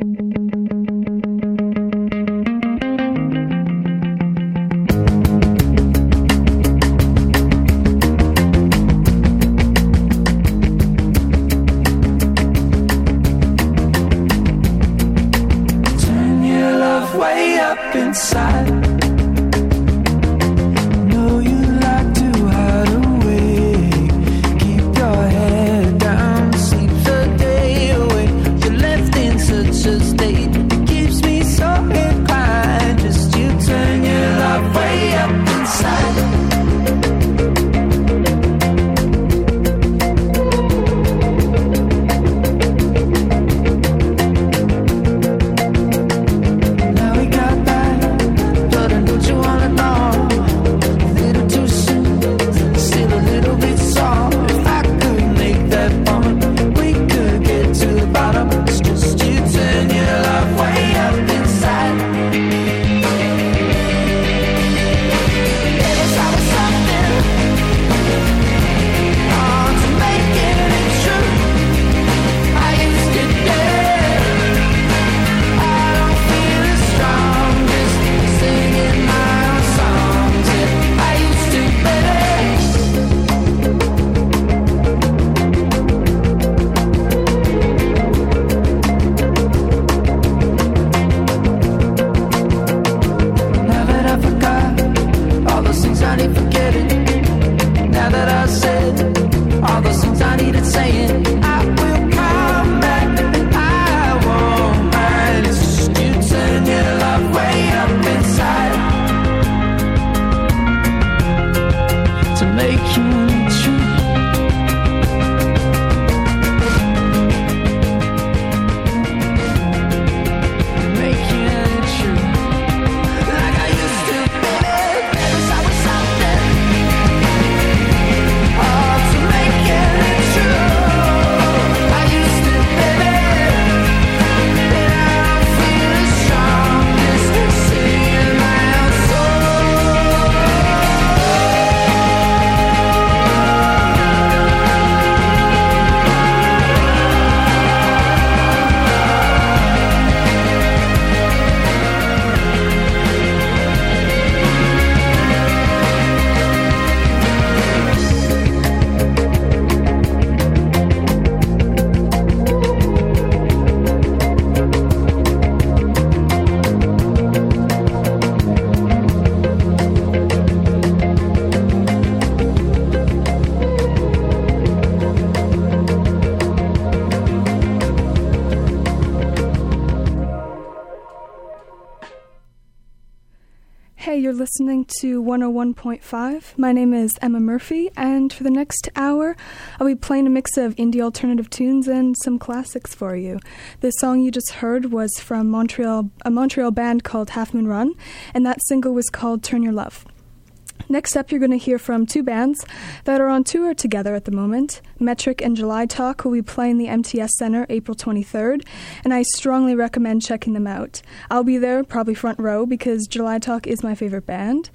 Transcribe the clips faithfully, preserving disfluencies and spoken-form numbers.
Hey, you're listening to one oh one point five. My name is Emma Murphy, and for the next hour, I'll be playing a mix of indie alternative tunes and some classics for you. The song you just heard was from Montreal, a Montreal band called Half Moon Run, and that single was called Turn Your Love. Next up, you're going to hear from two bands that are on tour together at the moment. Metric and July Talk will be playing the M T S Center April twenty-third, and I strongly recommend checking them out. I'll be there, probably front row, because July Talk is my favorite band.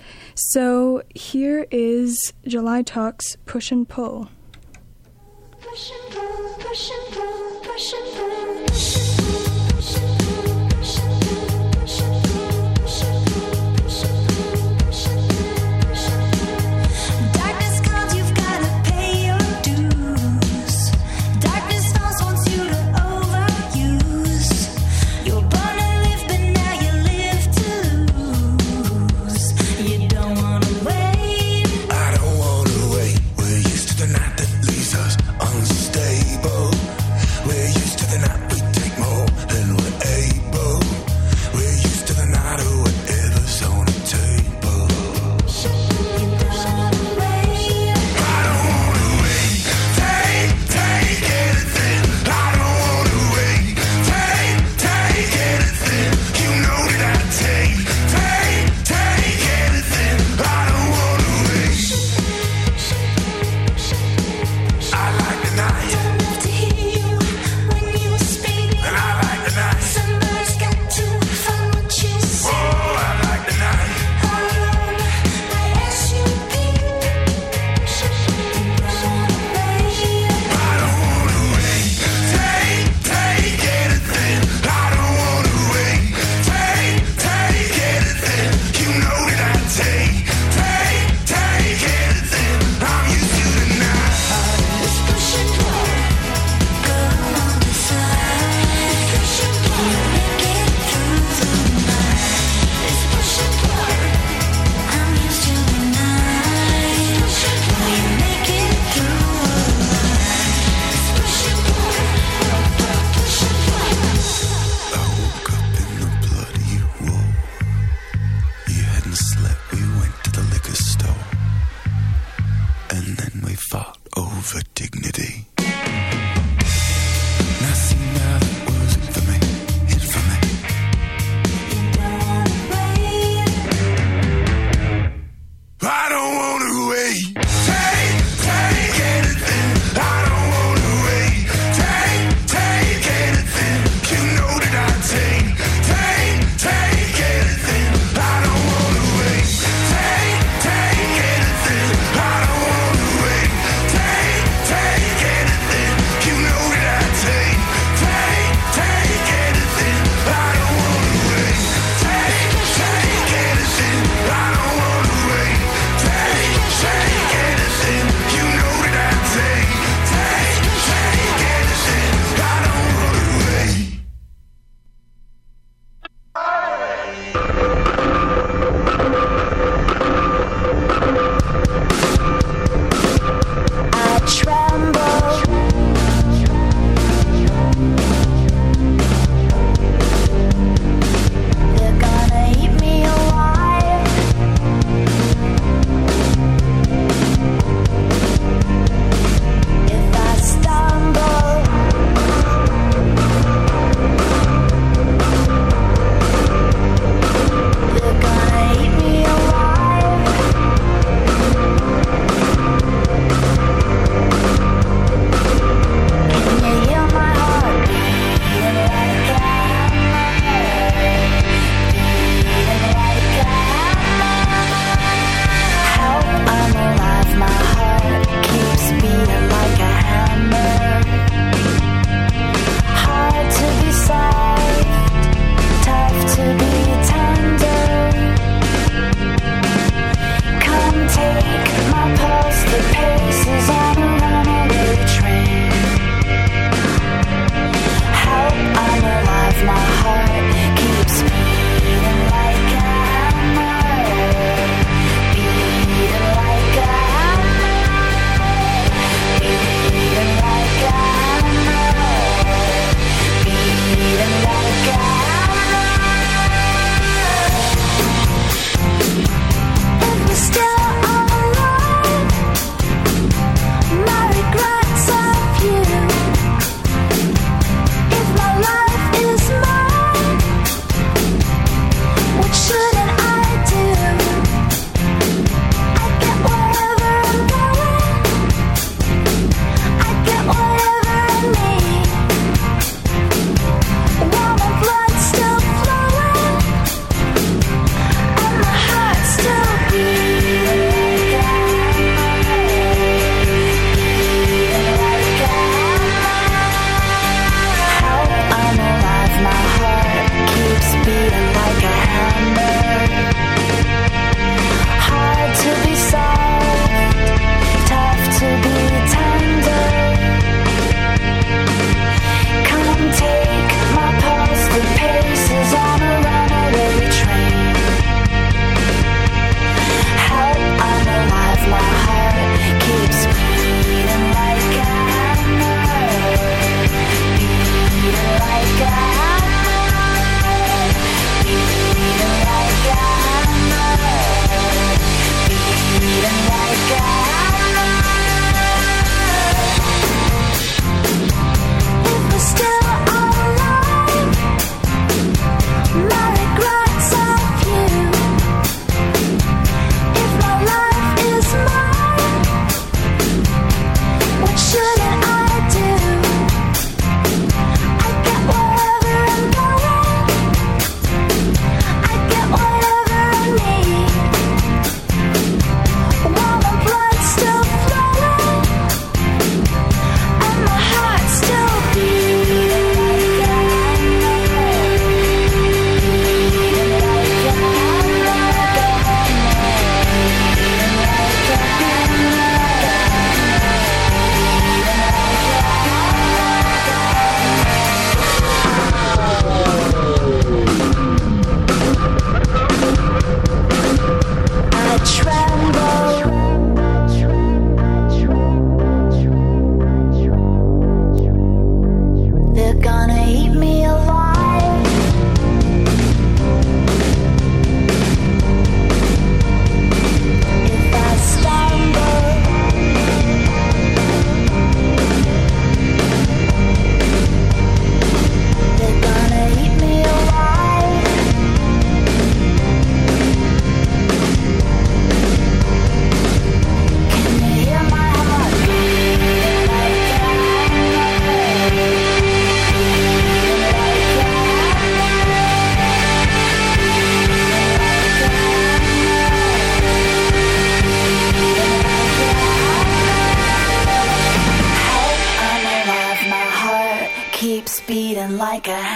So here is July Talk's Push and Pull. Push and pull, push and pull, push and pull, push and pull. Unstable. We're used to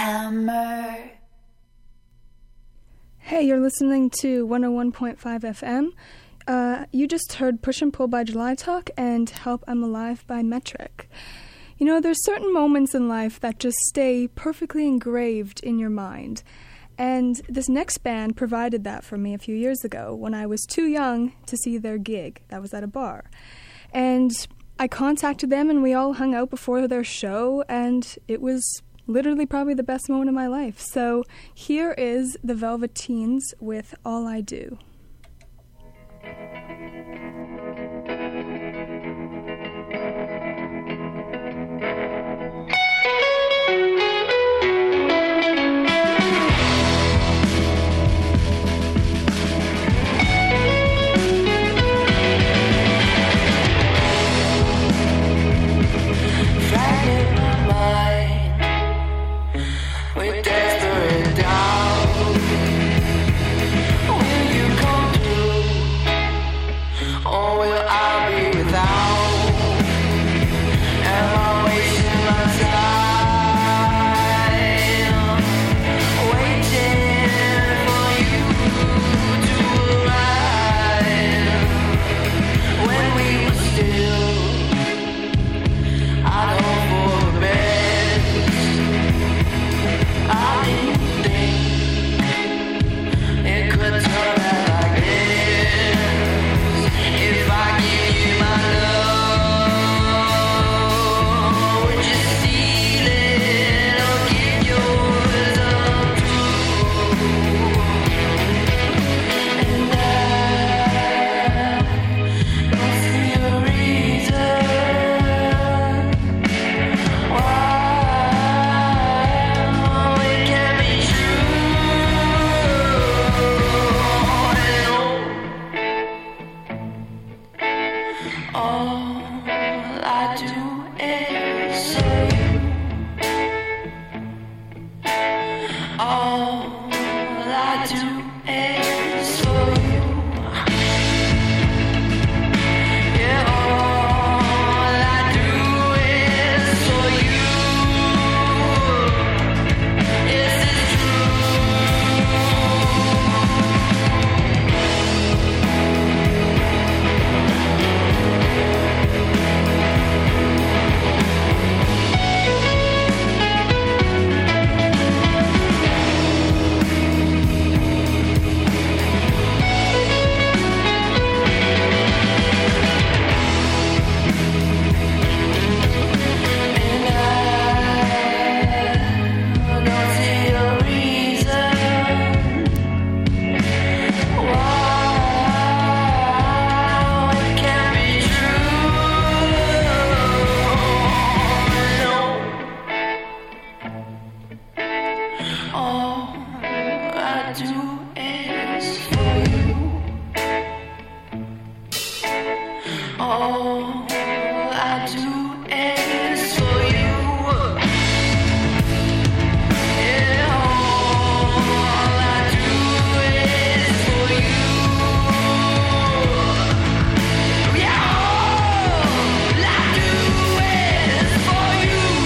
Hammer. Hey, you're listening to one oh one point five F M. Uh, you just heard Push and Pull by July Talk and Help I'm Alive by Metric. You know, there's certain moments in life that just stay perfectly engraved in your mind. And this next band provided that for me a few years ago when I was too young to see their gig. That was at a bar. And I contacted them and we all hung out before their show, and it was literally probably the best moment of my life. So here is the Velveteens with All I Do.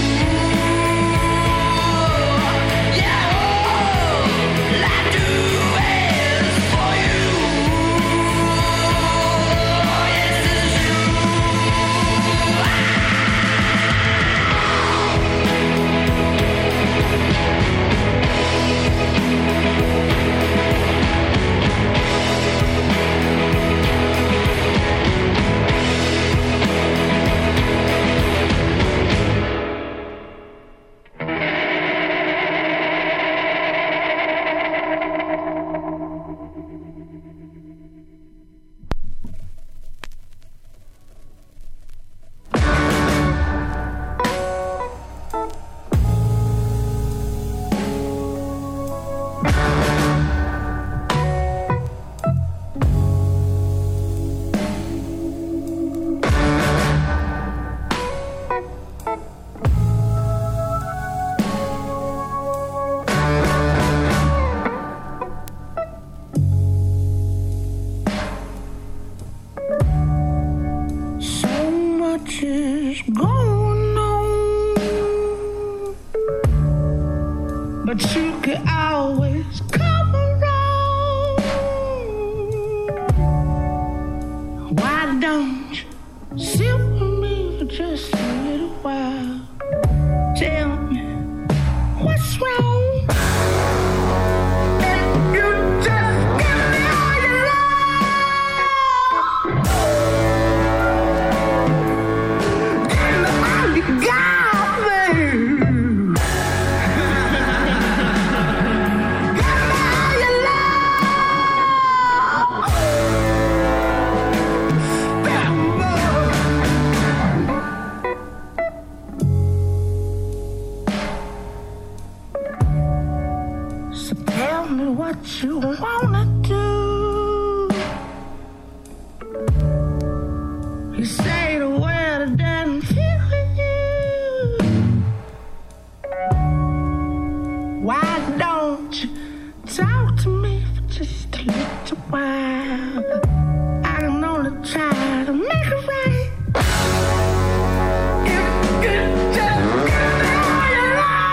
Yeah, all I do but you could always come around. Why don't you sit with me for just a little while? Tell me what's wrong. What you wanna do? You say the word that doesn't fit with you. Why don't you talk to me for just a little while? I can only try to make it right. You could just give me all your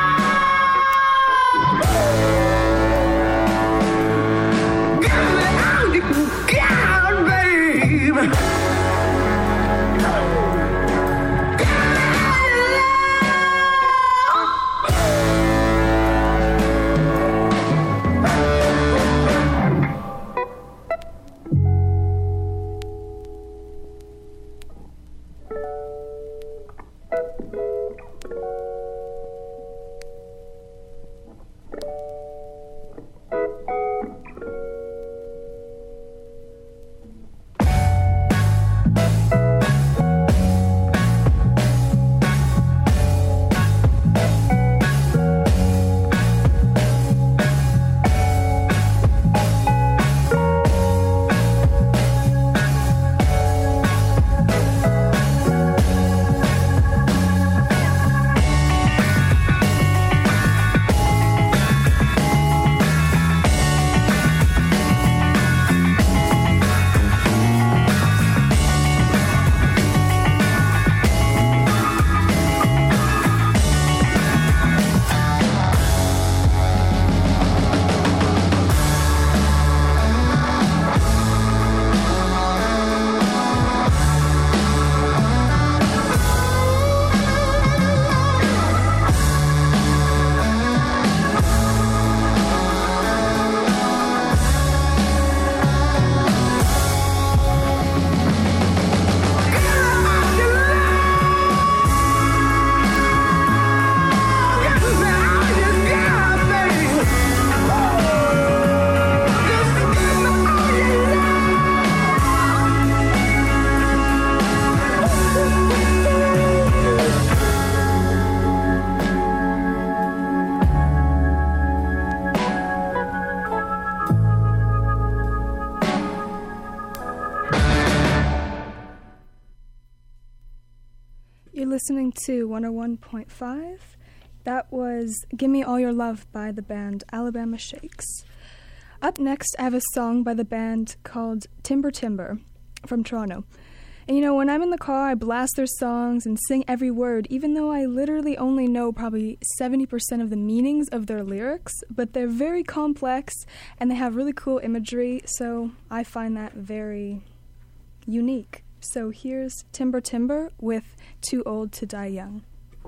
Listening to one oh one point five. That was Gimme All Your Love by the band Alabama Shakes. Up next, I have a song by the band called Timber Timber from Toronto. And you know, when I'm in the car, I blast their songs and sing every word, even though I literally only know probably seventy percent of the meanings of their lyrics, but they're very complex and they have really cool imagery, so I find that very unique. So here's Timber Timber with Too Old to Die Young.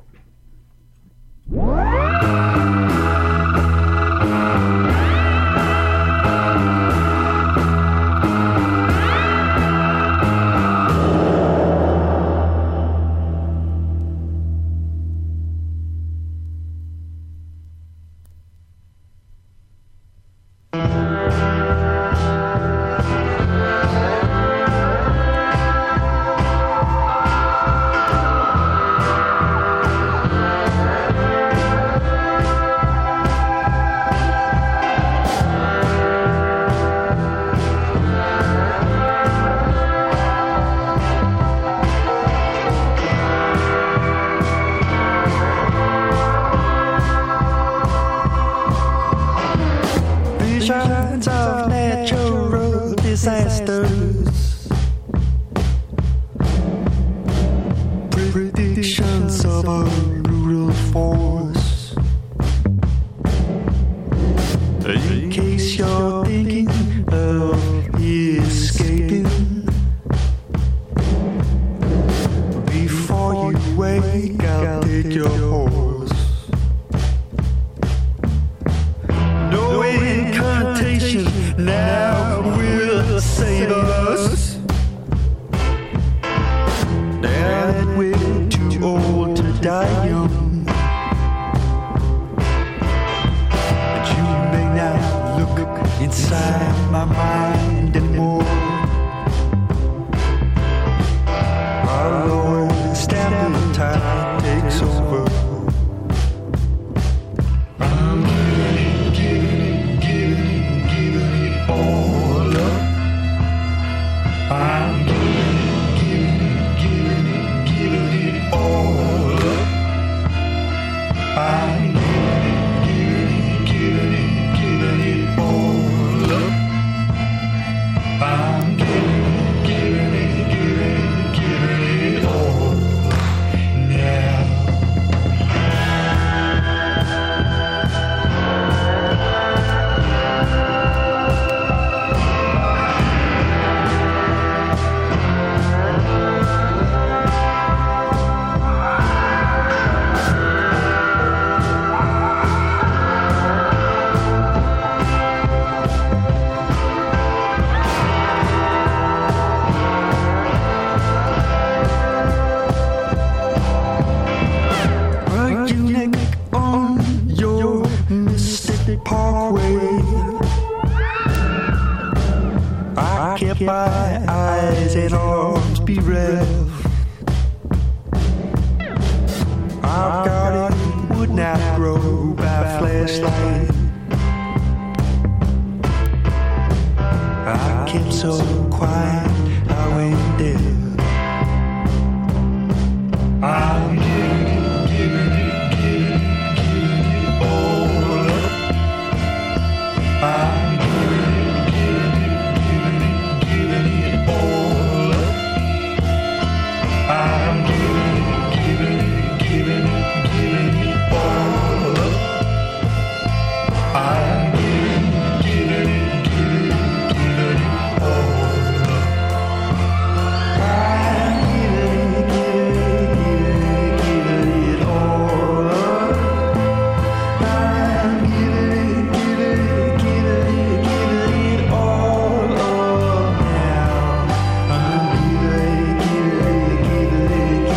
disasters, predictions of a brutal force. In case you're thinking of escaping, before you wake, I'll take your horse. No incantation now will save us. Now that we're too old to die young, inside my mind and more. Our Lord stamping time takes over. I'm giving, giving, giving, giving it all up. I'm giving, giving, giving, giving it all up. I'm giving, giving, giving, giving it all. I'm giving, giving, giving, giving it all now. My eyes and arms bereft. Our garden would not grow by flashlight. I kept so quiet, I went there. I'm giving, giving it, giving it, giving it all up. I'm I'm giving, giving, giving, giving it all up. I'm giving, giving, giving, giving it all up. I'm giving, giving, giving, giving it all up. I'm giving, giving, giving, giving it all up now. I'm giving, giving.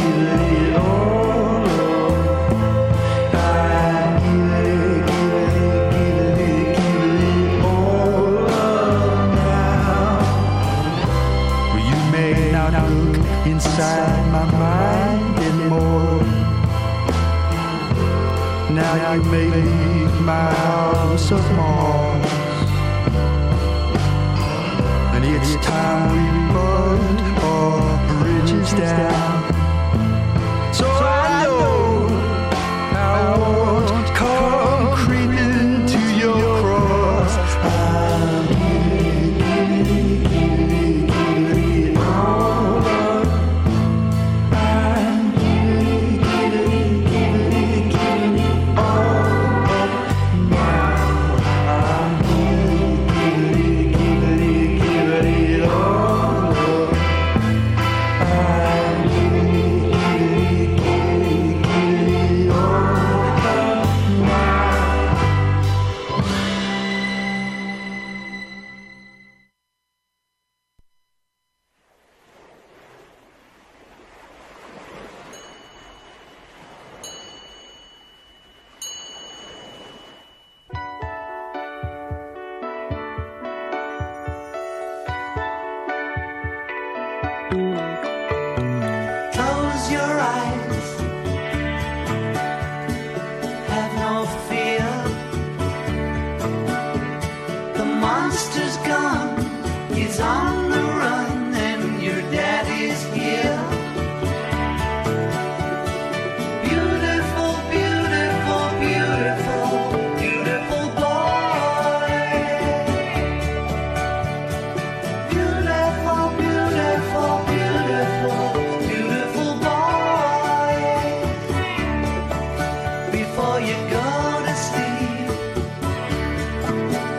Inside my mind and more. Now you may leave my house of Mars, and it's time we burned our bridges down. So I know I won't come creeping to your cross. I'm giving, giving, giving, giving it all up. I'm giving, giving, giving, giving it all up now. I'm giving, giving, giving, giving it all up. I'm giving, giving, giving, giving it all up now. Close your eyes, have no fear. The monster's gone, he's on the run, and your daddy's here. Beautiful, beautiful, beautiful, beautiful boy. Beautiful, beautiful, beautiful, beautiful boy. Before you go to sleep,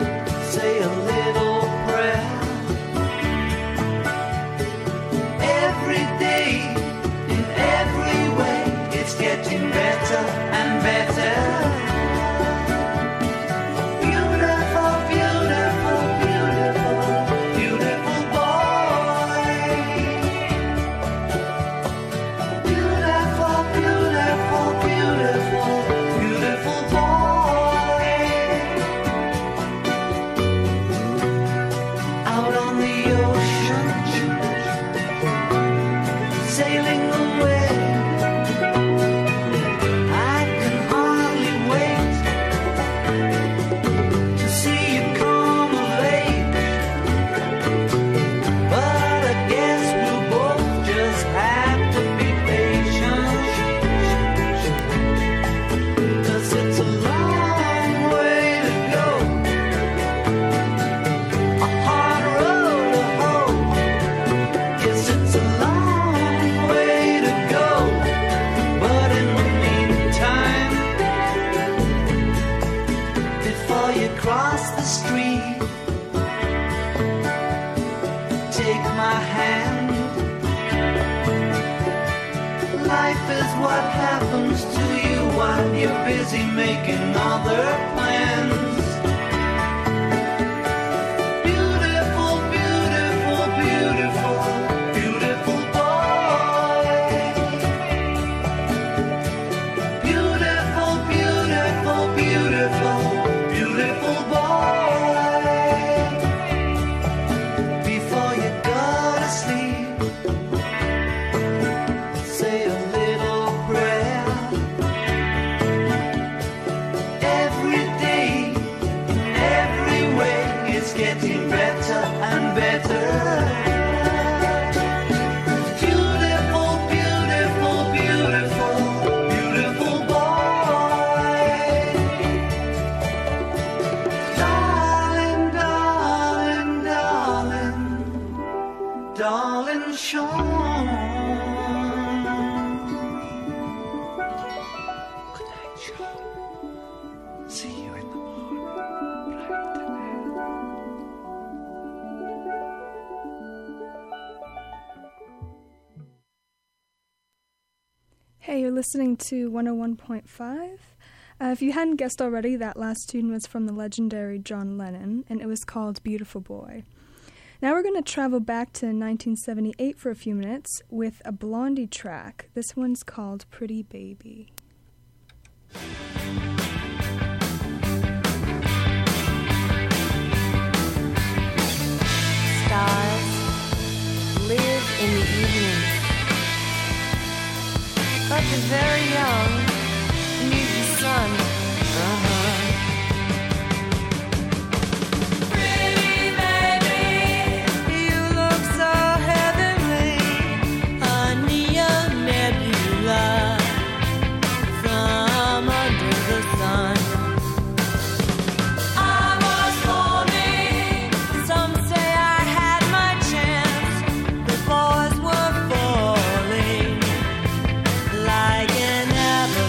you cross the street, take my hand. Life is what happens to you while you're busy making other plans. Beautiful, beautiful, beautiful, beautiful boy. Beautiful, beautiful, beautiful, beautiful boy. Before you go to sleep, say a little prayer. Every day, in every way, it's getting better and better. Beautiful, beautiful, beautiful, beautiful boy. Darling, darling, darling, darling Sean. Good night, Sean. See you in the Hey, you're listening to one oh one point five. Uh, if you hadn't guessed already, that last tune was from the legendary John Lennon, and it was called Beautiful Boy. Now we're going to travel back to nineteen seventy-eight for a few minutes with a Blondie track. This one's called Pretty Baby. Stars live in the evenings, but the very young need the sun. Uh-huh. Pretty baby, you look so heavenly, honey, a nebula from under the sun. I was falling, some say I had my chance. The boys were falling like an avalanche.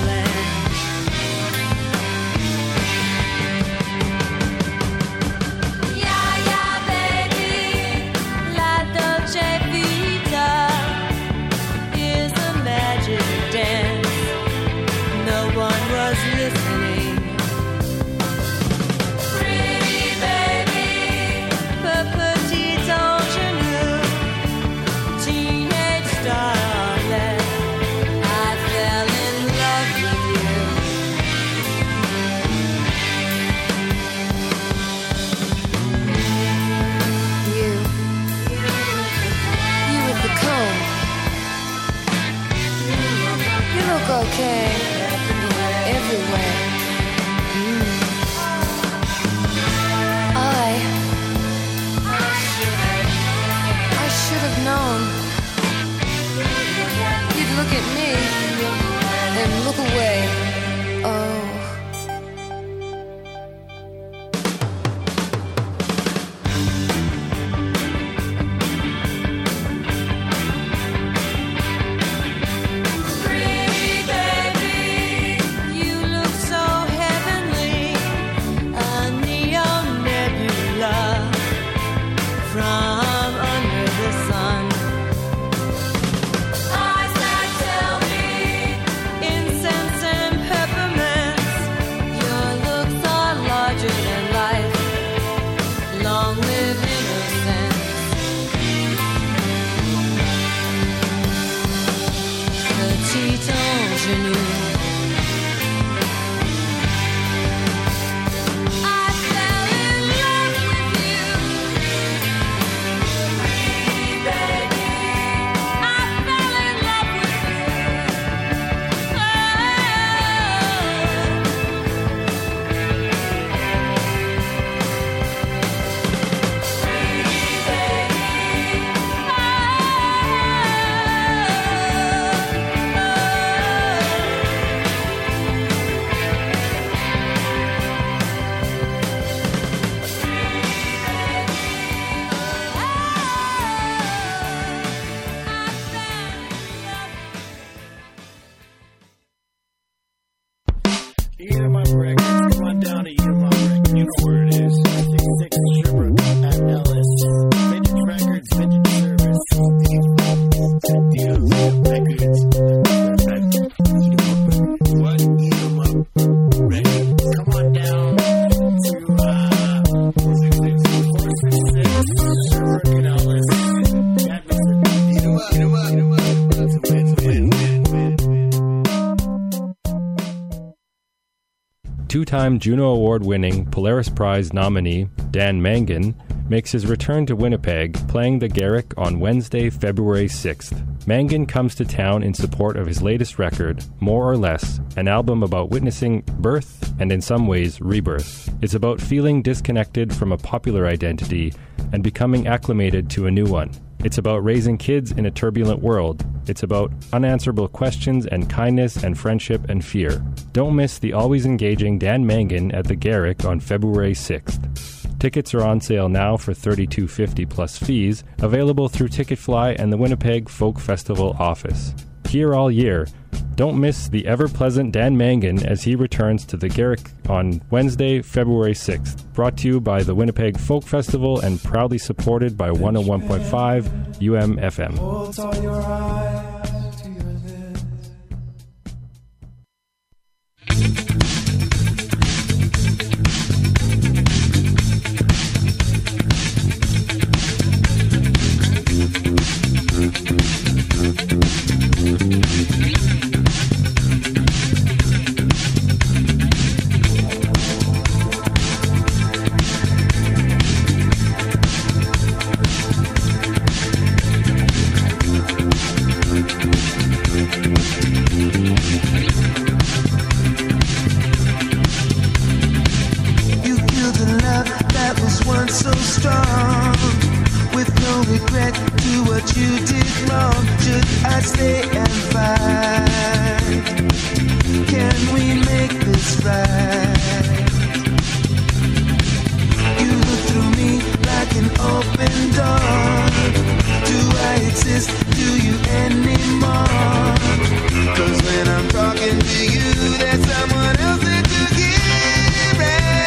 Two-time Juno Award-winning Polaris Prize nominee Dan Mangan makes his return to Winnipeg, playing the Garrick on Wednesday, February sixth. Mangan comes to town in support of his latest record, More or Less, an album about witnessing birth and in some ways rebirth. It's about feeling disconnected from a popular identity and becoming acclimated to a new one. It's about raising kids in a turbulent world. It's about unanswerable questions and kindness and friendship and fear. Don't miss the always engaging Dan Mangan at the Garrick on February sixth. Tickets are on sale now for thirty-two dollars and fifty cents plus fees, available through Ticketfly and the Winnipeg Folk Festival office. Here all year, don't miss the ever-pleasant Dan Mangan as he returns to the Garrick on Wednesday, February sixth. Brought to you by the Winnipeg Folk Festival and proudly supported by one oh one point five U M F M. Holds all your eyes to your lips. You feel the love that was once so strong, with no regret to what you did wrong. Should I stay and fight? Can we make this right? You look through me like an open door. Do I exist to you anymore? 'Cause when I'm talking to you, there's someone else that you hear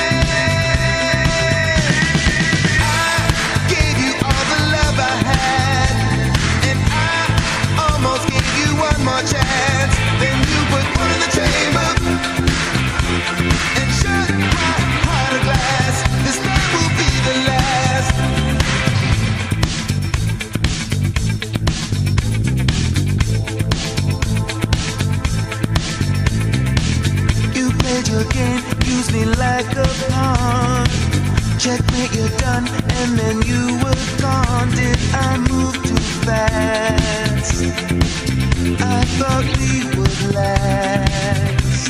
it. I gave you all the love I had, and I almost gave you one more chance. Then you put one in the chamber and shut my heart of glass. This time will be the last. You played your game, used me like a pawn. Checkmate, you're done, and then you were gone. Did I move too fast? I thought we would last.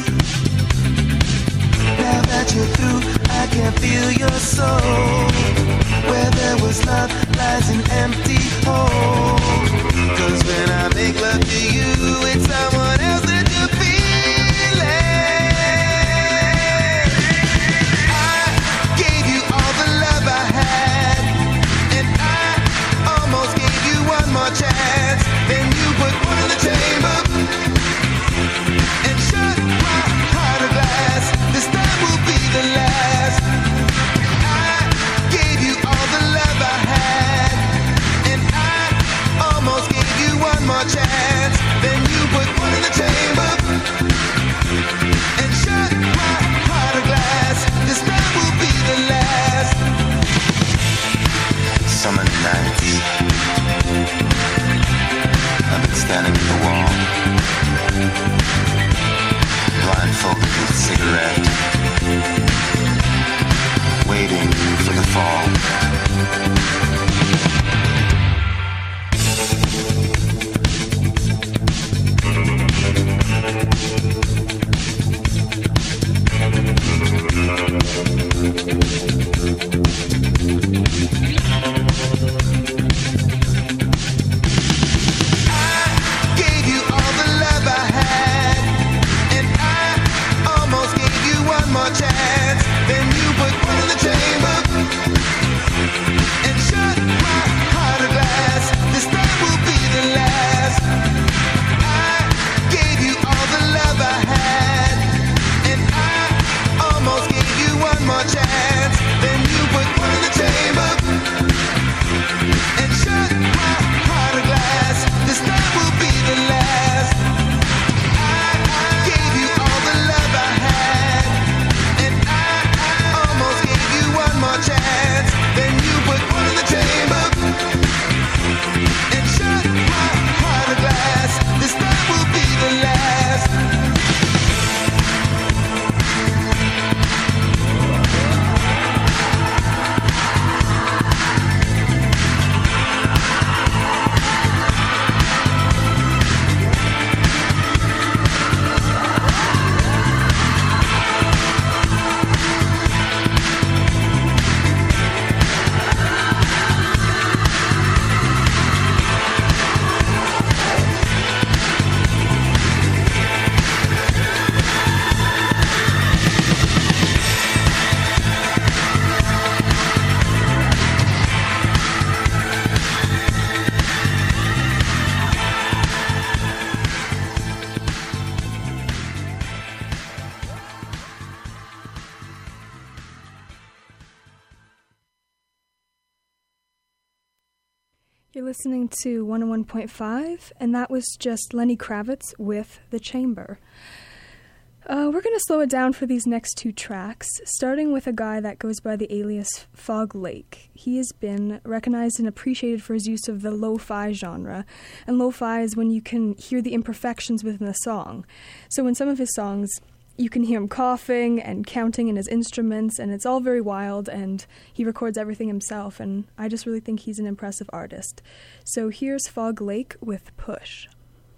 Now that you're through, I can feel your soul. Where there was love lies an empty hole. 'Cause when I make love to you, it's someone else that you're feeling. I gave you all the love I had, and I almost gave you one more chance. Then you put one in the chamber and shut my heart of glass. This time will be the last. I gave you all the love I had, and I almost gave you one more chance. Then you put one in the chamber and shut my heart of glass. This time will be the last. Summer nights, I've been standing at the wall, blindfolded with a cigarette, waiting for the fall. Chance, then you put one in the chamber and You're listening to one oh one point five, and that was just Lenny Kravitz with The Chamber. Uh, we're going to slow it down for these next two tracks, starting with a guy that goes by the alias Fog Lake. He has been recognized and appreciated for his use of the lo-fi genre, and lo-fi is when you can hear the imperfections within the song. So in some of his songs, you can hear him coughing and counting in his instruments, and it's all very wild, and he records everything himself, and I just really think he's an impressive artist. So here's Fog Lake with Push.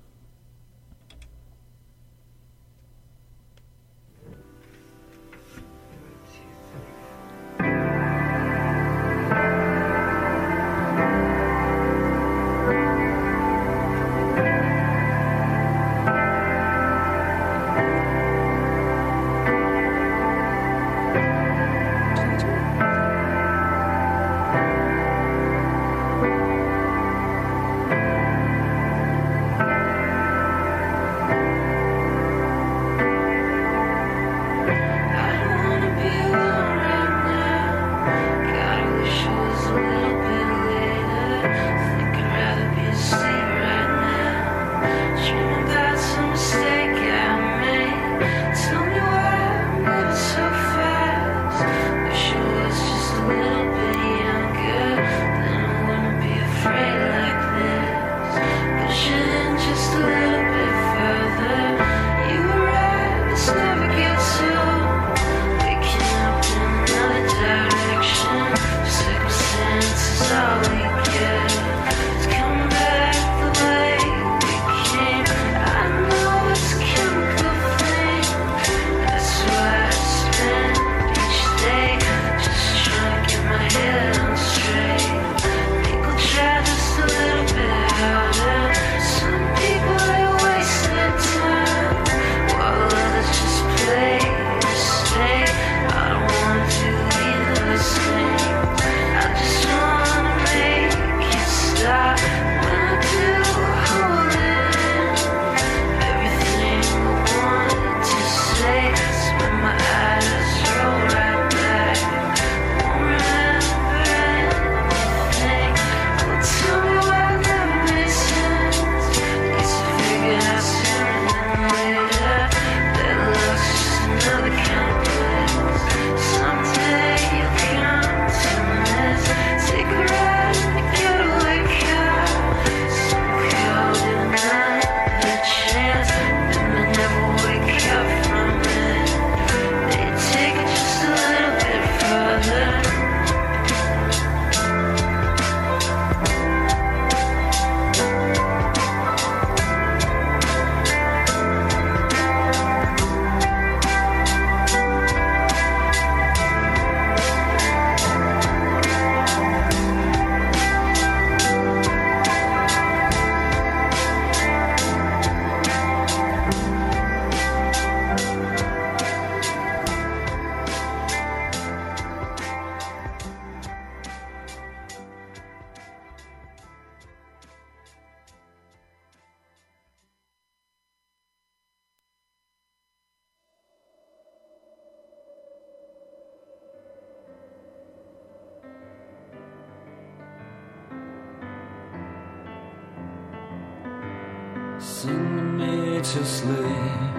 Sing me to sleep,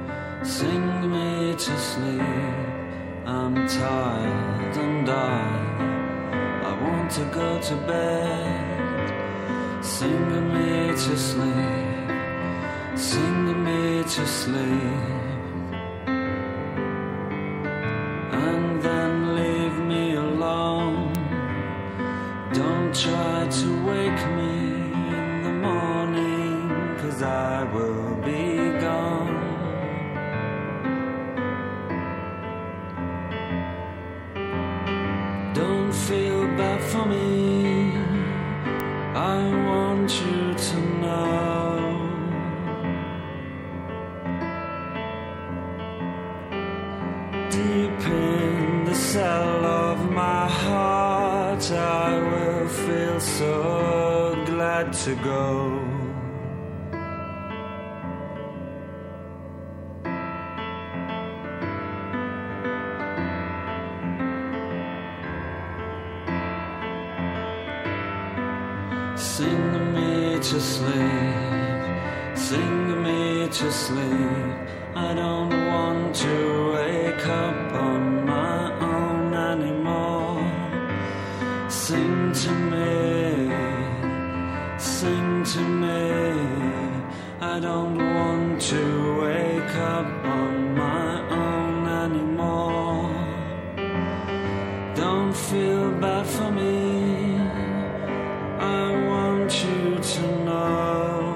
sing me to sleep. I'm tired and I, I want to go to bed. Sing me to sleep, sing me to sleep. And then leave me alone. Don't try to wake me in the morning, 'cause I will be gone. Don't feel bad for me, I want you to know. Deep in the cell of my heart, I will feel so glad to go. Sing me to sleep, sing me to sleep. I don't want to wake up on my own anymore. Sing to me, sing to me. I don't want to wake up on my own anymore. Don't feel bad for me, I want you to know.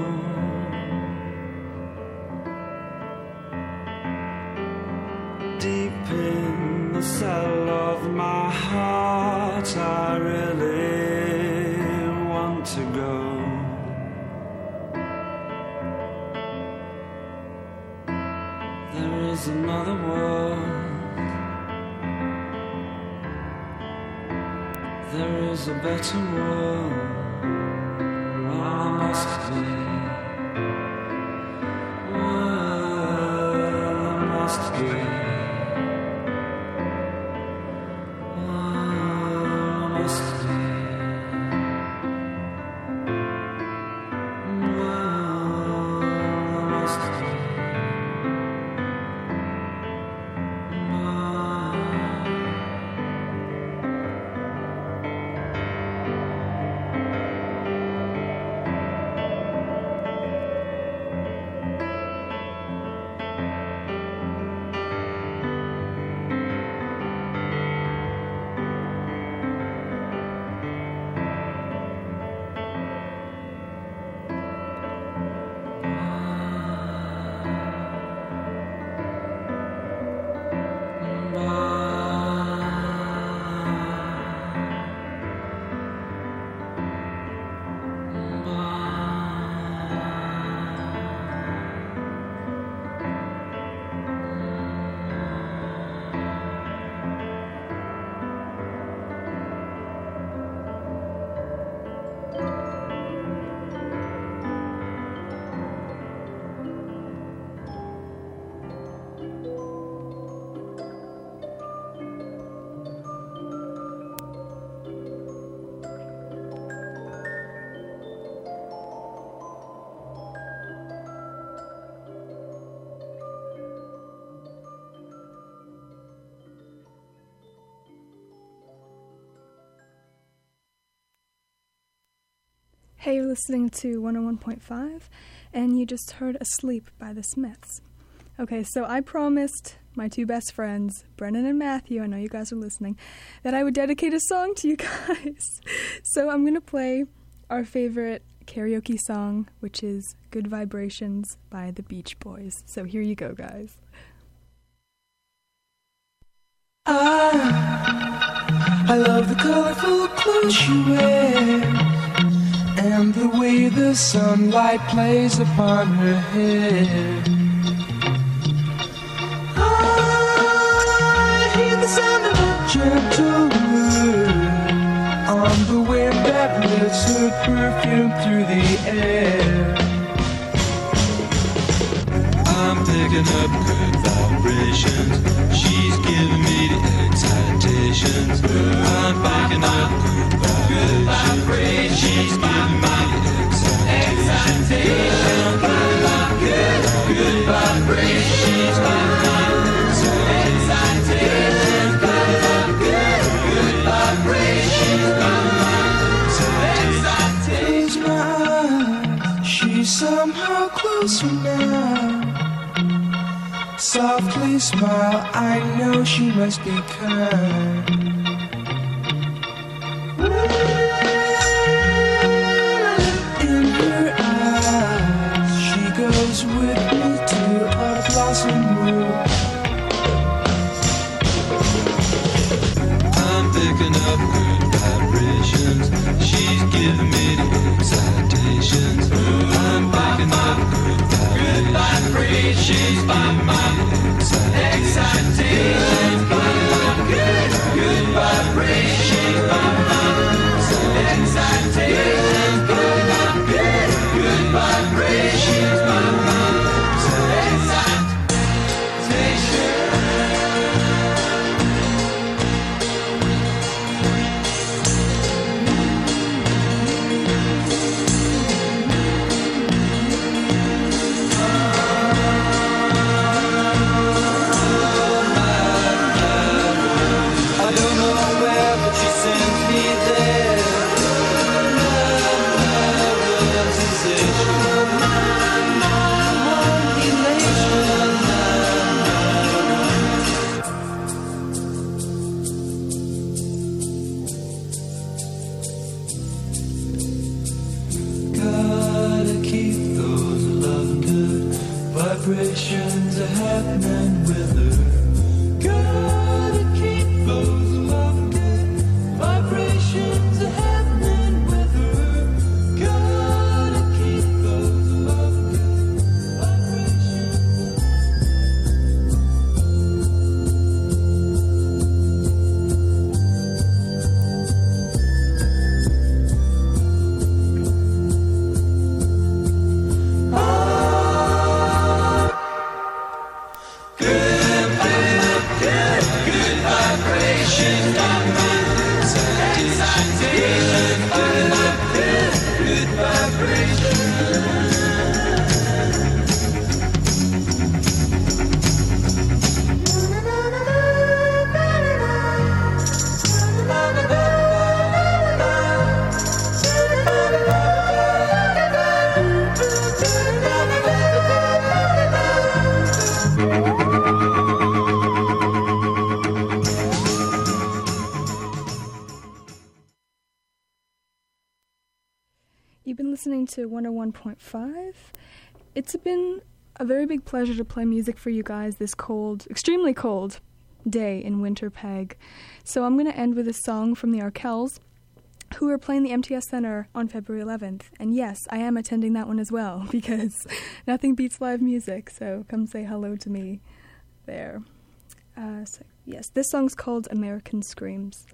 Deep in the cell of my heart, I really want to go. There is another world, there is a better world. Well, there must be. Well, there must be. Well, there must be. Well, there must be. Hey, you're listening to one oh one point five, and you just heard Asleep by the Smiths. Okay, so I promised my two best friends, Brennan and Matthew, I know you guys are listening, that I would dedicate a song to you guys. So I'm going to play our favorite karaoke song, which is Good Vibrations by the Beach Boys. So here you go, guys. I, I love the colorful clothes she wears and the way the sunlight plays upon her hair. I hear the sound of a gentle word on the wind that lifts her perfume through the air. I'm picking up good vibrations. She's giving me the excitations. I'm picking up good vibrations. She's giving me the excitations. Good, good, good vibrations. She's giving me the excitations. Good, good, good vibrations. She's giving me the excitations. Close my eyes, she's somehow closer now. Softly smile, I know she must be kind. In her eyes, she goes with me to a blossom wood. I'm picking up good vibrations. She's giving me the excitations. I'm picking up good vibrations. She's giving me the excitations. Good, good vibrations. Excitations. Good, good, good vibrations. Excitations. You've been listening to one oh one point five. It's been a very big pleasure to play music for you guys this cold, extremely cold day in Winterpeg. So I'm going to end with a song from the Arkells, who are playing the M T S Center on February eleventh. And yes, I am attending that one as well, because nothing beats live music, so come say hello to me there. Uh, so yes, this song's called American Screams.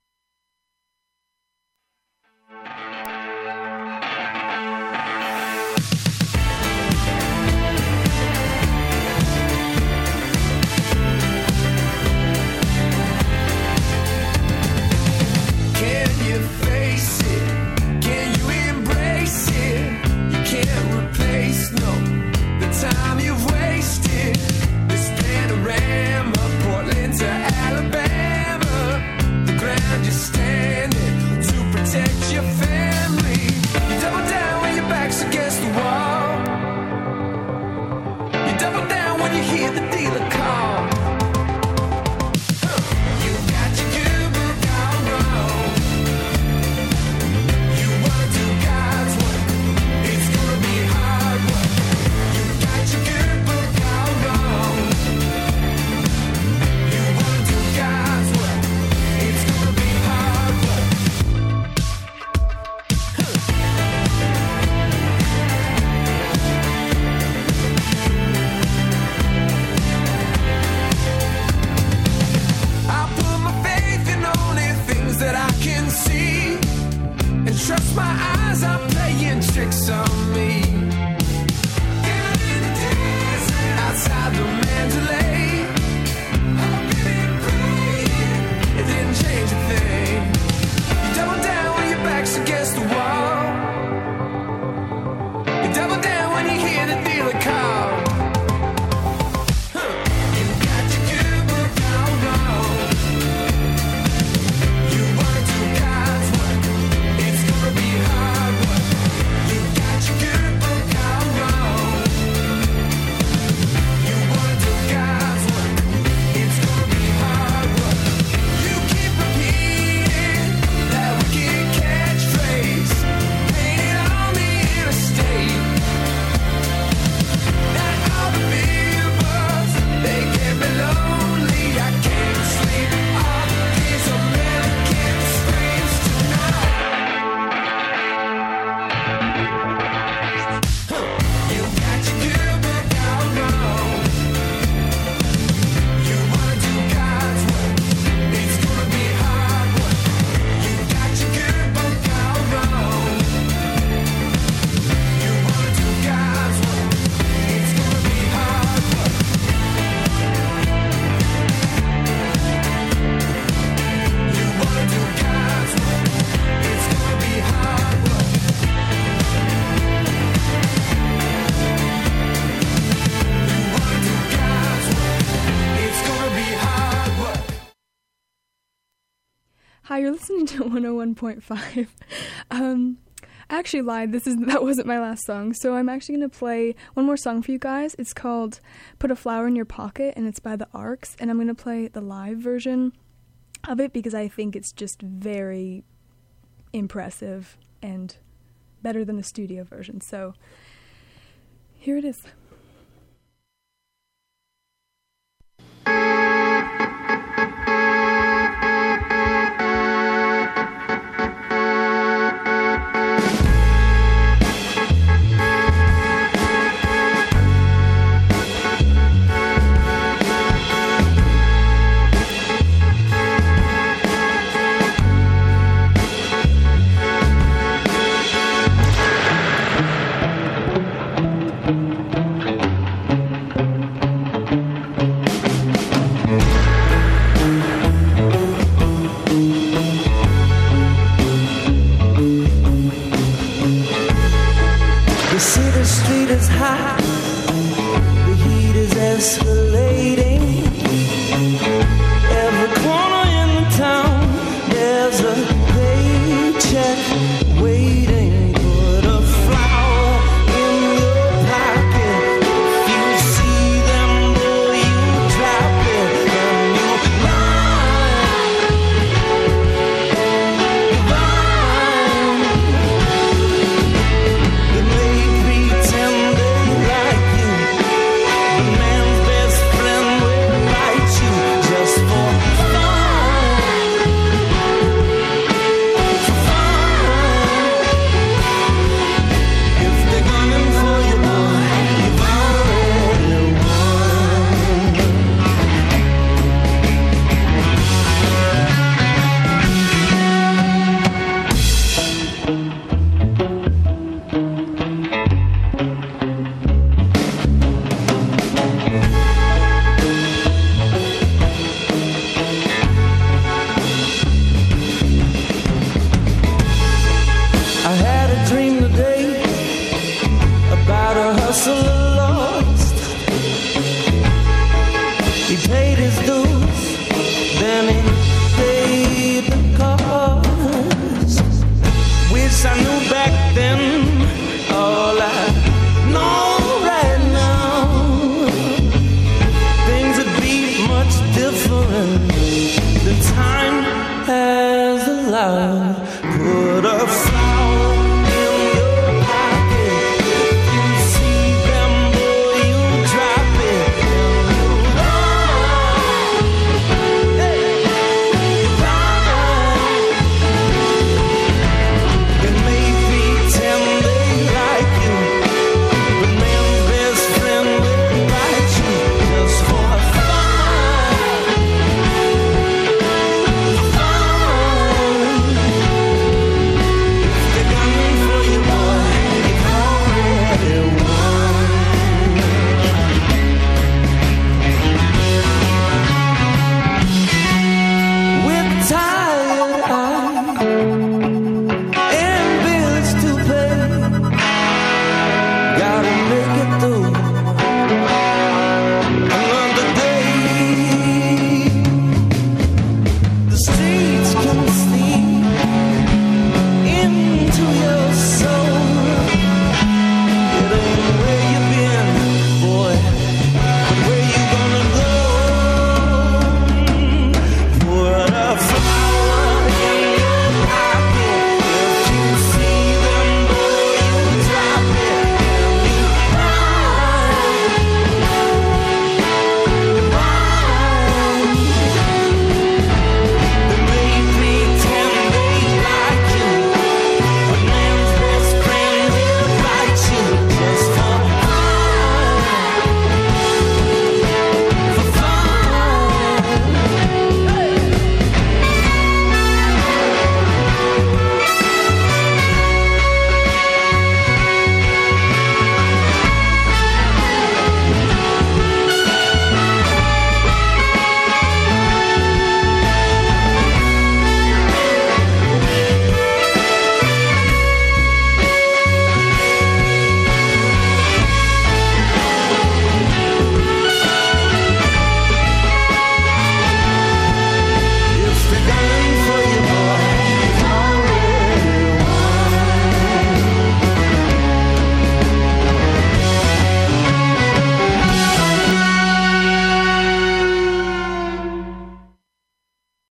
Hi, you're listening to one oh one point five. Um, I actually lied. This is that wasn't my last song. So I'm actually going to play one more song for you guys. It's called Put a Flower in Your Pocket, and it's by the Arcs. And I'm going to play the live version of it because I think it's just very impressive and better than the studio version. So here it is. loud. Put a